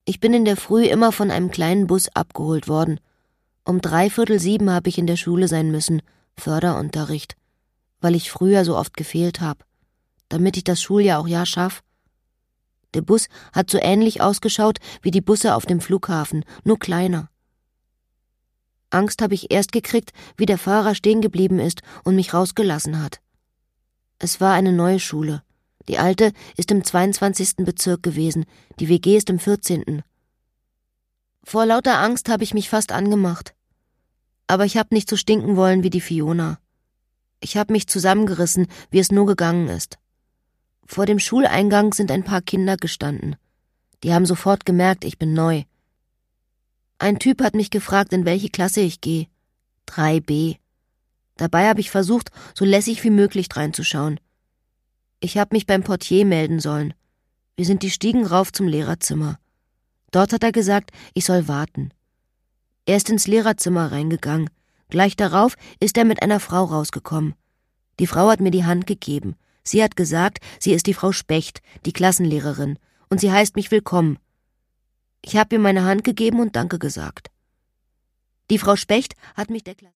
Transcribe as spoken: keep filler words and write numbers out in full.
Ich bin in der Früh immer von einem kleinen Bus abgeholt worden. Um dreiviertel sieben habe ich in der Schule sein müssen, Förderunterricht, weil ich früher so oft gefehlt habe, damit ich das Schuljahr auch ja schaff. Der Bus hat so ähnlich ausgeschaut wie die Busse auf dem Flughafen, nur kleiner. Angst habe ich erst gekriegt, wie der Fahrer stehen geblieben ist und mich rausgelassen hat. Es war eine neue Schule. Die alte ist im zweiundzwanzigsten Bezirk gewesen, die W G ist im vierzehnten Vor lauter Angst habe ich mich fast angemacht. Aber ich habe nicht so stinken wollen wie die Fiona. Ich habe mich zusammengerissen, wie es nur gegangen ist. Vor dem Schuleingang sind ein paar Kinder gestanden. Die haben sofort gemerkt, ich bin neu. Ein Typ hat mich gefragt, in welche Klasse ich gehe. drei B. Dabei habe ich versucht, so lässig wie möglich reinzuschauen. Ich habe mich beim Portier melden sollen. Wir sind die Stiegen rauf zum Lehrerzimmer. Dort hat er gesagt, ich soll warten. Er ist ins Lehrerzimmer reingegangen. Gleich darauf ist er mit einer Frau rausgekommen. Die Frau hat mir die Hand gegeben. Sie hat gesagt, sie ist die Frau Specht, die Klassenlehrerin, und sie heißt mich willkommen. Ich habe ihr meine Hand gegeben und Danke gesagt. Die Frau Specht hat mich der Klasse